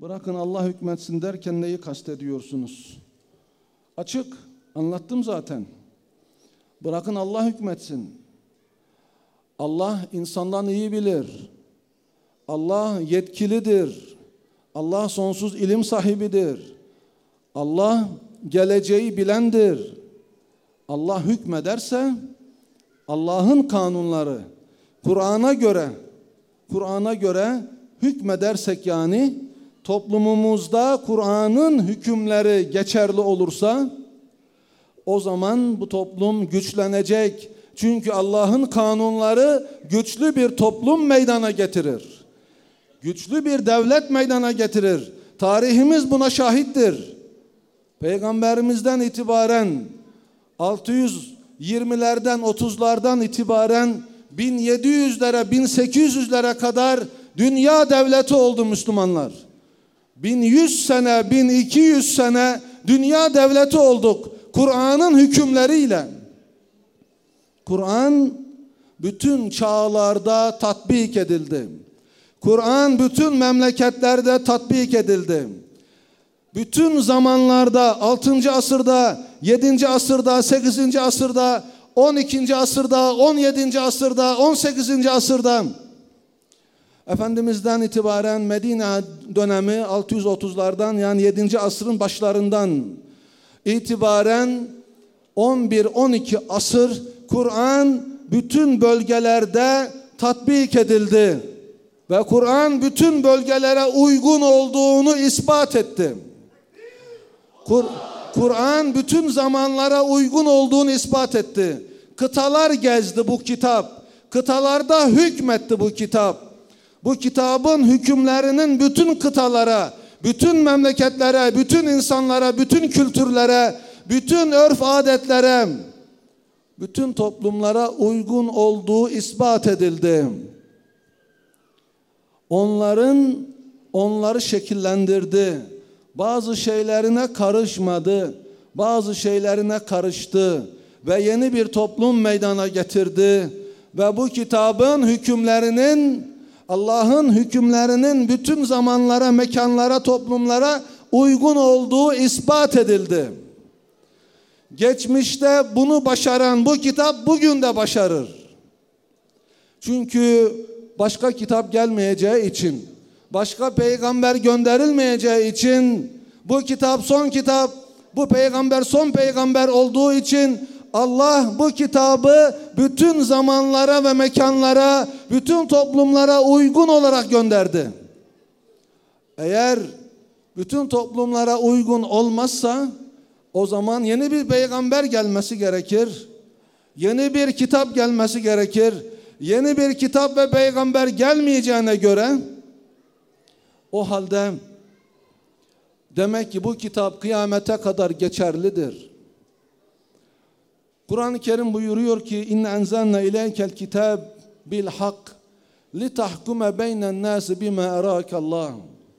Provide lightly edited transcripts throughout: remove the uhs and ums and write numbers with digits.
Bırakın Allah hükmetsin derken neyi kastediyorsunuz? Açık, anlattım zaten. Bırakın Allah hükmetsin. Allah insandan iyi bilir. Allah yetkilidir. Allah sonsuz ilim sahibidir. Allah geleceği bilendir. Allah hükmederse Allah'ın kanunları Kur'an'a göre hükmedersek, yani toplumumuzda Kur'an'ın hükümleri geçerli olursa o zaman bu toplum güçlenecek. Çünkü Allah'ın kanunları güçlü bir toplum meydana getirir. Güçlü bir devlet meydana getirir. Tarihimiz buna şahittir. Peygamberimizden itibaren 620'lerden 30'lardan itibaren 1700'lere 1800'lere kadar dünya devleti oldu Müslümanlar. 1100 sene 1200 sene dünya devleti olduk Kur'an'ın hükümleriyle. Kur'an bütün çağlarda tatbik edildi. Kur'an bütün memleketlerde tatbik edildi. Bütün zamanlarda 6. asırda, 7. asırda, 8. asırda, 12. asırda, 17. asırda, 18. asırda Efendimiz'den itibaren Medine dönemi 630'lardan, yani 7. asrın başlarından itibaren 11-12 asır Kur'an bütün bölgelerde tatbik edildi. Ve Kur'an bütün bölgelere uygun olduğunu ispat etti. Kur'an bütün zamanlara uygun olduğunu ispat etti. Kıtalar gezdi bu kitap. Kıtalarda hükmetti bu kitap. Bu kitabın hükümlerinin bütün kıtalara, bütün memleketlere, bütün insanlara, bütün kültürlere, bütün örf adetlere, bütün toplumlara uygun olduğu ispat edildi. Onları şekillendirdi. Bazı şeylerine karışmadı. Bazı şeylerine karıştı. Ve yeni bir toplum meydana getirdi. Ve bu kitabın hükümlerinin, Allah'ın hükümlerinin bütün zamanlara, mekanlara, toplumlara uygun olduğu ispat edildi. Geçmişte bunu başaran bu kitap bugün de başarır. Çünkü başka kitap gelmeyeceği için, başka peygamber gönderilmeyeceği için, bu kitap son kitap, bu peygamber son peygamber olduğu için Allah bu kitabı bütün zamanlara ve mekanlara, bütün toplumlara uygun olarak gönderdi. Eğer bütün toplumlara uygun olmazsa o zaman yeni bir peygamber gelmesi gerekir. Yeni bir kitap gelmesi gerekir. Yeni bir kitap ve peygamber gelmeyeceğine göre o halde demek ki bu kitap kıyamete kadar geçerlidir. Kur'an-ı Kerim buyuruyor ki inne enzelne ileykel kitab bil hak li tahkume beynen nasi bima erakallah.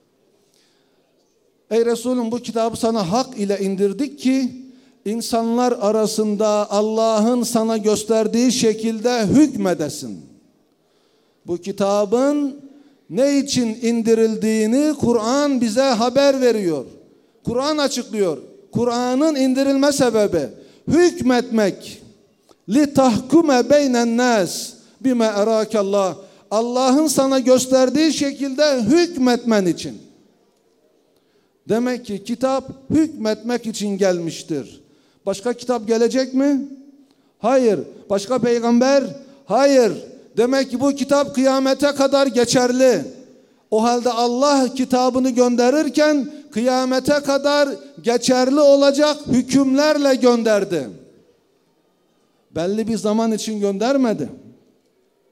Ey Resulüm, bu kitabı sana hak ile indirdik ki insanlar arasında Allah'ın sana gösterdiği şekilde hükmedesin. Bu kitabın ne için indirildiğini Kur'an bize haber veriyor. Kur'an açıklıyor. Kur'an'ın indirilme sebebi hükmetmek. Li tahkume beynen nas bima erakallah. Allah'ın sana gösterdiği şekilde hükmetmen için. Demek ki kitap hükmetmek için gelmiştir. Başka kitap gelecek mi? Hayır. Başka peygamber? Hayır. Demek ki bu kitap kıyamete kadar geçerli. O halde Allah kitabını gönderirken kıyamete kadar geçerli olacak hükümlerle gönderdi. Belli bir zaman için göndermedi.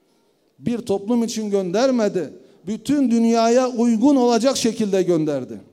Bir toplum için göndermedi. Bütün dünyaya uygun olacak şekilde gönderdi.